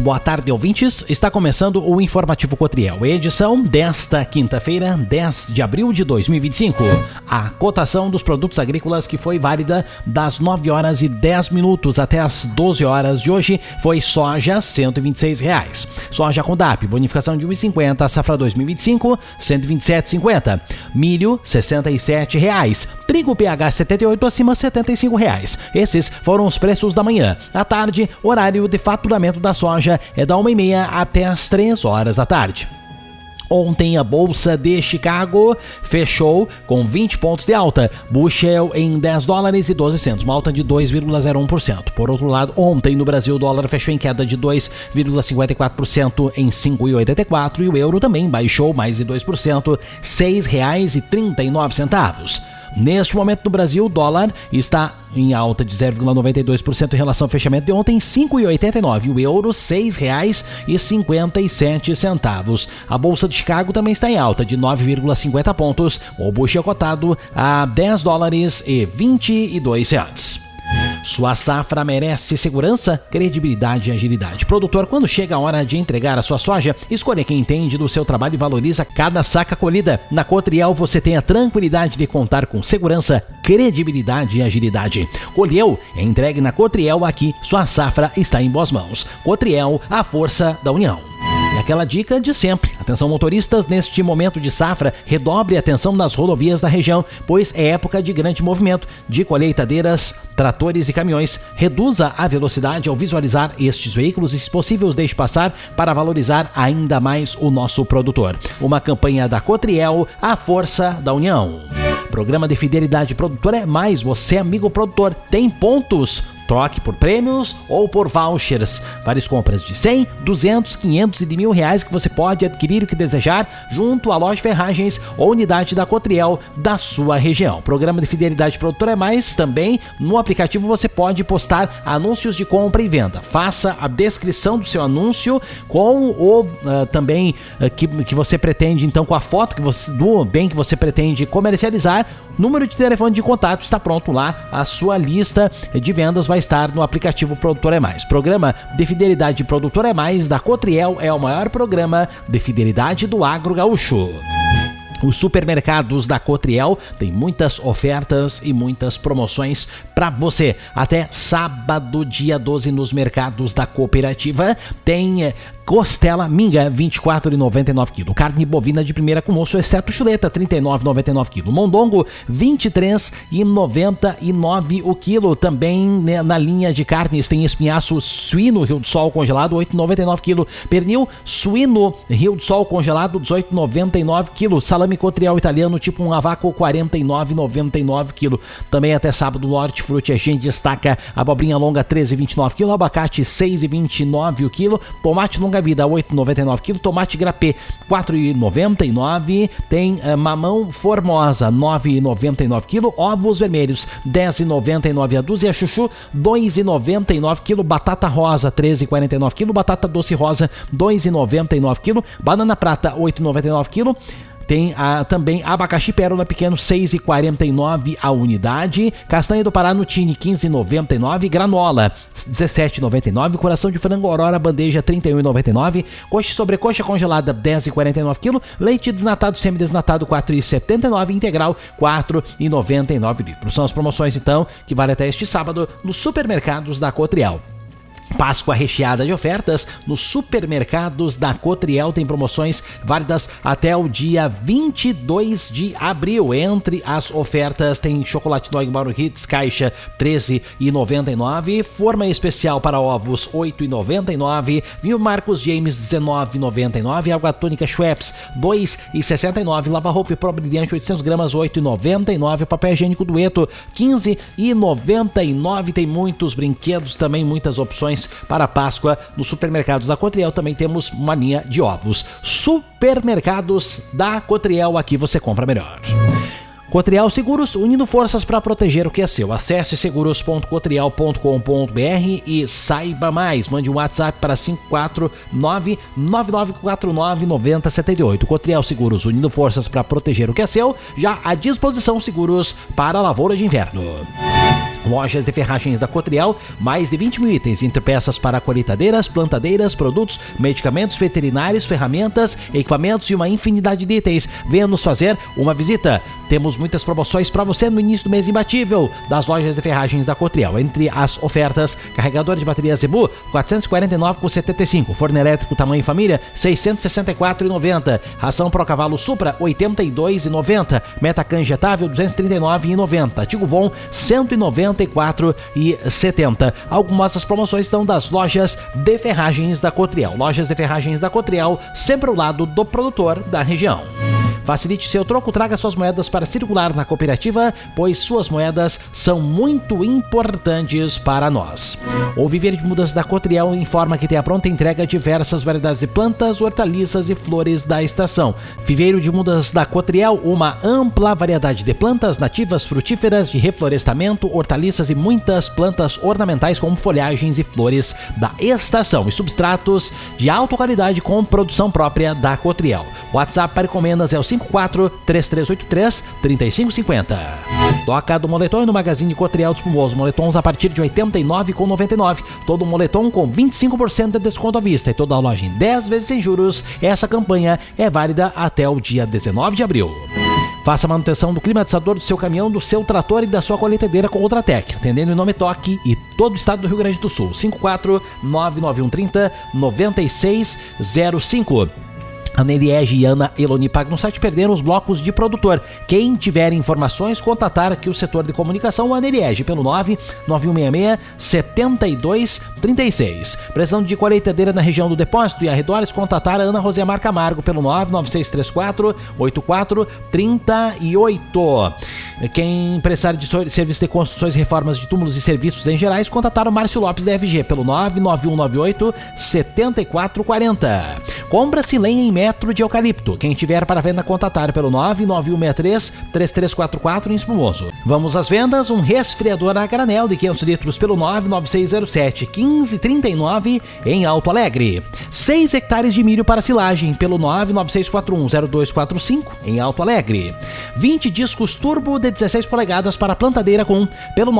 Boa tarde, ouvintes. Está começando o Informativo Cotriel, edição desta quinta-feira, 10 de abril de 2025. A cotação dos produtos agrícolas que foi válida das 9 horas e 10 minutos até as 12 horas de hoje foi soja, R$ 126. Soja com DAP, bonificação de R$ 1,50, safra 2025, R$ 127,50. Milho, R$ 67. Trigo PH 78 acima, R$ 75. Esses foram os preços da manhã. À tarde, horário de faturamento da soja é da 1h30 até as 3 horas da tarde. Ontem a Bolsa de Chicago fechou com 20 pontos de alta, bushel em $10,12, uma alta de 2,01%. Por outro lado, ontem no Brasil o dólar fechou em queda de 2,54% em 5,84 e o euro também baixou mais de 2%, R$ 6,39. Neste momento no Brasil, o dólar está em alta de 0,92% em relação ao fechamento de ontem, 5,89. O euro, R$ 6,57. A Bolsa de Chicago também está em alta de 9,50 pontos. O bushel cotado a $10,22. Sua safra merece segurança, credibilidade e agilidade. Produtor, quando chega a hora de entregar a sua soja, escolha quem entende do seu trabalho e valoriza cada saca colhida. Na Cotriel você tem a tranquilidade de contar com segurança, credibilidade e agilidade. Colheu, é entregue na Cotriel, aqui sua safra está em boas mãos. Cotriel, a força da união. E aquela dica de sempre. Atenção motoristas, neste momento de safra, redobre a atenção nas rodovias da região, pois é época de grande movimento de colheitadeiras, tratores e caminhões. Reduza a velocidade ao visualizar estes veículos e, se possível, os deixe passar para valorizar ainda mais o nosso produtor. Uma campanha da Cotriel, a força da união. Programa de Fidelidade Produtor é mais. Você, amigo produtor, tem pontos. Troque por prêmios ou por vouchers. Várias compras de 100, 200, 500 e de R$1.000 que você pode adquirir o que desejar junto à loja Ferragens ou unidade da Cotriel da sua região. Programa de Fidelidade Produtor é mais. Também no aplicativo você pode postar anúncios de compra e venda. Faça a descrição do seu anúncio com o também que você pretende, então, com a foto do bem que você pretende comercializar. Número de telefone de contato está pronto lá. A sua lista de vendas vai estar no aplicativo Produtor é Mais. Programa de Fidelidade Produtor é Mais da Cotriel é o maior programa de fidelidade do agro gaúcho. Os supermercados da Cotriel têm muitas ofertas e muitas promoções para você. Até sábado, dia 12, nos mercados da cooperativa, tem costela minga, R$ 24,99 kg. Carne bovina de primeira com osso, exceto chuleta, R$ 39,99 kg. Mondongo, R$ 23,99 o quilo. Também, né, na linha de carnes tem espinhaço suíno Rio do Sol congelado, R$ 8,99 kg. Pernil suíno Rio do Sol congelado, R$ 18,99 kg. Salame Cotriel italiano tipo 1 a vácuo, R$ 49,99 kg. Também até sábado no Hortifruti a gente destaca abobrinha longa, R$ 13,29 kg. Abacate, R$ 6,29 o quilo. Tomate longa vida, R$ 8,99 kg. Tomate grapê, R$ 4,99. Tem mamão formosa, R$ 9,99 kg. Ovos vermelhos, R$ 10,99 a dúzia. Chuchu, R$ 2,99 kg. Batata rosa, R$ 13,49 kg. Batata doce rosa, R$ 2,99 kg. Banana prata, R$ 8,99 kg. Tem também abacaxi pérola pequeno, R$ 6,49 a unidade. Castanha do Pará no Tine, R$ 15,99. Granola, R$ 17,99. Coração de frango Aurora bandeja, R$ 31,99. Coxa e sobrecoxa congelada, R$ 10,49 kg. Leite desnatado semidesnatado, R$ 4,79. Integral, R$ 4,99 litros. São as promoções, então, que vale até este sábado nos supermercados da Cotriel. Páscoa recheada de ofertas nos supermercados da Cotriel. Tem promoções válidas até o dia 22 de abril. Entre as ofertas tem chocolate Dog Mauro Hits caixa R$ 13,99, forma especial para ovos R$ 8,99, vinho Marcos James R$ 19,99, água tônica Schweppes R$ 2,69, lava-roupa Pro Brilhante 800 gramas R$ 8,99, papel higiênico Dueto R$ 15,99. Tem muitos brinquedos também, muitas opções para a Páscoa nos supermercados da Cotriel. Também temos uma linha de ovos. Supermercados da Cotriel, aqui você compra melhor. Cotriel Seguros, unindo forças para proteger o que é seu. Acesse seguros.cotriel.com.br e saiba mais. Mande um WhatsApp para 549-9949-9078. Cotriel Seguros, unindo forças para proteger o que é seu. Já à disposição seguros para a lavoura de inverno. Lojas de ferragens da Cotriel, mais de 20 mil itens, entre peças para colheitadeiras, plantadeiras, produtos, medicamentos veterinários, ferramentas, equipamentos e uma infinidade de itens. Venha nos fazer uma visita. Temos muitas promoções para você no início do mês imbatível das lojas de ferragens da Cotriel. Entre as ofertas, carregador de bateria Zebu, 449,75. Forno elétrico tamanho família, 664,90. Ração Pro Cavalo Supra, 82,90. Metacan injetável, 239,90. Tigo Von, 194,70. Algumas das promoções estão das lojas de ferragens da Cotriel. Lojas de ferragens da Cotriel, sempre ao lado do produtor da região. Facilite seu troco, traga suas moedas para circular na cooperativa, pois suas moedas são muito importantes para nós. O Viveiro de Mudas da Cotriel informa que tem a pronta entrega de diversas variedades de plantas, hortaliças e flores da estação. Viveiro de Mudas da Cotriel, uma ampla variedade de plantas nativas, frutíferas, de reflorestamento, hortaliças e muitas plantas ornamentais como folhagens e flores da estação e substratos de alta qualidade com produção própria da Cotriel. O WhatsApp para encomendas é o 54-3383-3550. Toca do moletom no Magazine Cotriel de Espumoso. Moletons a partir de R$ 89,99. Todo moletom com 25% de desconto à vista e toda a loja em 10 vezes sem juros. Essa campanha é válida até o dia 19 de abril. Faça a manutenção do climatizador do seu caminhão, do seu trator e da sua colheitadeira com Ultratec, atendendo em Nome Toque e todo o estado do Rio Grande do Sul. 54-99130-9605. Ana Eliege e Ana Eloni Pag no site perderam os blocos de produtor. Quem tiver informações, contatar aqui o setor de comunicação, Ana Eliege, pelo 99166-7236. Precisando de colheitadeira na região do depósito e arredores, contatar a Ana Rosemar Camargo pelo 99634-8438. Quem precisar de serviço de construções e reformas de túmulos e serviços em gerais, contatar o Márcio Lopes da FG pelo 99198-7440. Compra-se lenha em metro de eucalipto. Quem tiver para venda, contatar pelo 99163-3344 em Espumoso. Vamos às vendas. Um resfriador a granel de 500 litros pelo 99607-1539 em Alto Alegre. 6 hectares de milho para silagem pelo 99641-0245 em Alto Alegre. 20 discos turbo de 16 polegadas para plantadeira com pelo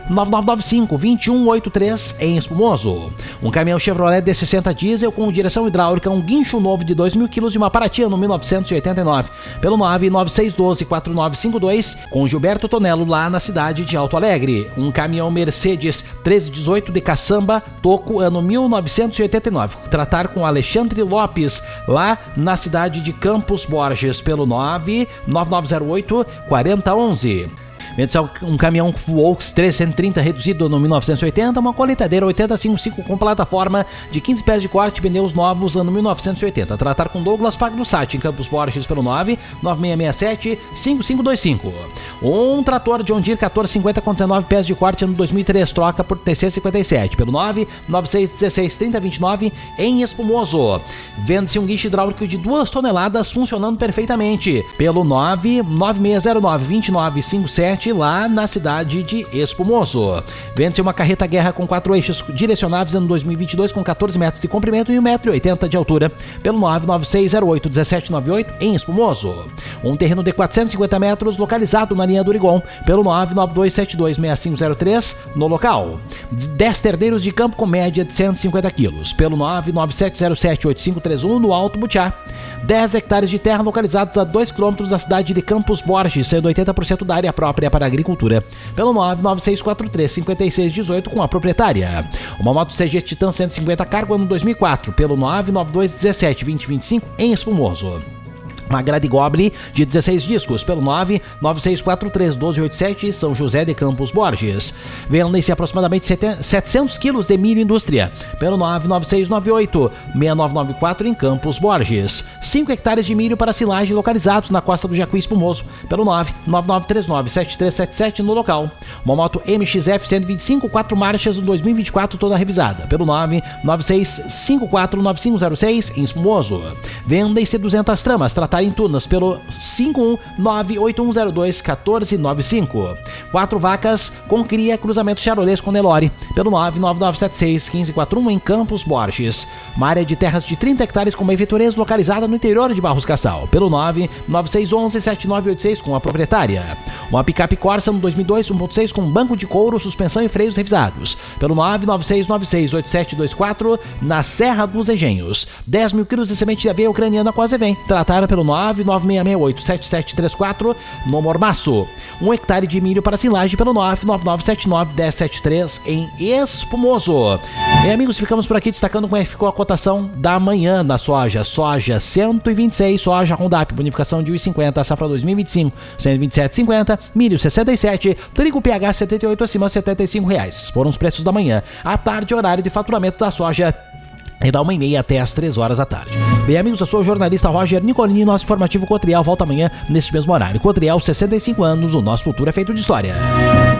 99995-2183 em Espumoso. Um caminhão Chevrolet D60 diesel com direção hidráulica, um guincho novo de 2.000 quilos de uma Paratiano 1989 pelo 99612-4952 com Gilberto Tonello lá na cidade de Alto Alegre. Um caminhão Mercedes 1318 de caçamba toco ano 1989. Tratar com Alexandre Lopes lá na cidade de Campos Borges pelo 99908-4011. Vende-se um caminhão Volks 330 reduzido no 1980, uma colheitadeira 8055 com plataforma de 15 pés de corte, pneus novos ano 1980. Tratar com Douglas Pagnusati em Campos Borges pelo 99667-5525. Um trator John Deere 1450 com 19 pés de corte ano 2003, troca por TC57 pelo 996163029 em Espumoso. Vende-se um guincho hidráulico de 2 toneladas funcionando perfeitamente pelo 99609-2957 lá na cidade de Espumoso. Vende-se uma carreta guerra com 4 eixos direcionáveis ano 2022 com 14 metros de comprimento e 1,80 m de altura pelo 99608-1798 em Espumoso. Um terreno de 450 metros localizado na linha do Urigon pelo 992726503 no local. 10 terneiros de campo com média de 150 quilos pelo 997078531 no Alto Butiá. 10 hectares de terra localizados a 2 km da cidade de Campos Borges, sendo 80% da área própria para a agricultura, pelo 99643-5618 com a proprietária. Uma moto CG Titan 150 cargo ano 2004, pelo 99217-2025 em Espumoso. Uma grade Goble de 16 discos pelo 99643-1287 São José de Campos Borges. Vendem-se aproximadamente 700 quilos de milho indústria pelo 99698-6994 em Campos Borges. 5 hectares de milho para silagem localizados na costa do Jacuí Espumoso pelo 99939-7377 no local. Uma moto MXF 125 4 marchas no 2024 toda revisada pelo 99654-9506 em Espumoso. Vendem-se 200 tramas, tratar em Tunas pelo 51981021495. 4 vacas com cria cruzamento Charolês com Nelore pelo 999761541 em Campos Borges. Uma área de terras de 30 hectares com uma Vitorês localizada no interior de Barros Cassal pelo 996117986 com a proprietária. Uma picape Corsa no 2002 1.6 com banco de couro, suspensão e freios revisados pelo 996968724 na Serra dos Engenhos. 10 mil quilos de semente de aveia ucraniana com a Zevem, tratada pelo 996687734 no Mormaço. 1 hectare de milho para silagem pelo 999791073 em Espumoso. E amigos, ficamos por aqui destacando como é que ficou a cotação da manhã na soja. Soja 126, soja Rondap, bonificação de 1,50, safra 2025, 127,50, milho 67, trigo PH 78 acima R$75. Foram os preços da manhã. À tarde, horário de faturamento da soja e da 1h30 até as 3 horas da tarde. Bem, amigos, eu sou o jornalista Roger Nicolini. Nosso informativo Cotriel volta amanhã neste mesmo horário. Cotriel, 65 anos, o nosso futuro é feito de história.